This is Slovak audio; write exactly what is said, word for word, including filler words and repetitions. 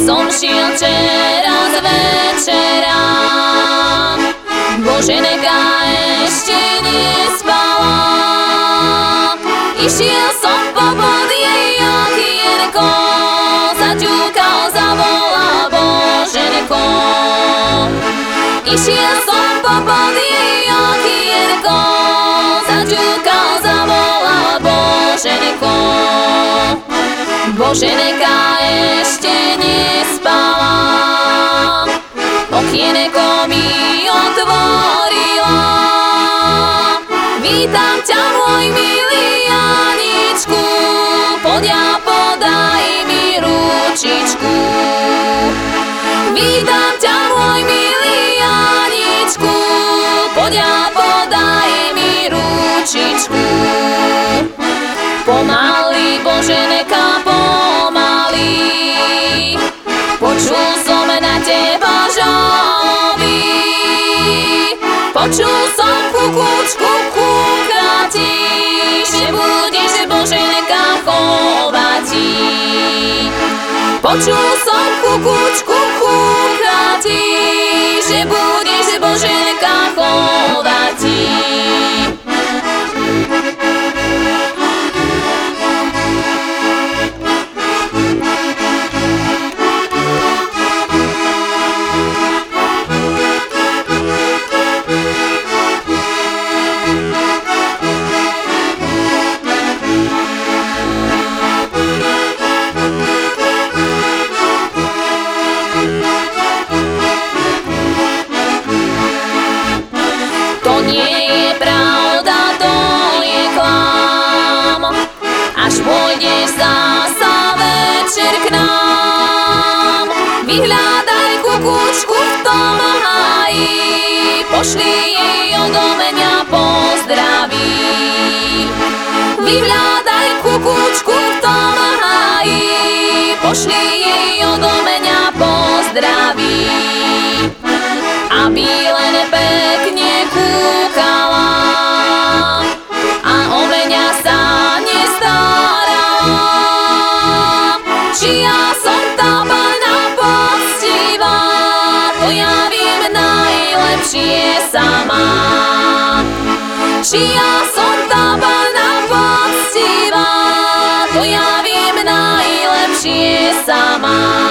som šiel včera z večera, Boženka ešte nespala. Išiel som popod jej okienko, zaťukal, zavolal Boženko. Išiel som popod jej okienko, zaťukal, zavolal Boženko. Boženka ešte nespala, okienko mi otvorila. Vítam ťa, môj milý Janičku, poďa podaj mi ručičku. Vítam ťa, môj milý Janičku, poďa podaj mi ručičku. Pomaly, Boženka, pomaly, počul som na teba žaloby. Počul som kukučku kúkati, že budeš, Boženka, chovati. Počul som kukučku kúkati, že budeš, Boženka, chovati. Až pôjdeš zasa večer k nám, vyhľadaj kukučku v tom háji, pošli jej odo mňa pozdraví. Vyhľadaj kukučku v tom háji, pošli jej odo mňa pozdraví. Aby len pekne kúkala a o mňa sa nestarala. Či ja som tá Panna poctivá, to ja viem najlepšie sama. Či ja som tá Panna poctivá, to ja viem najlepšie sama.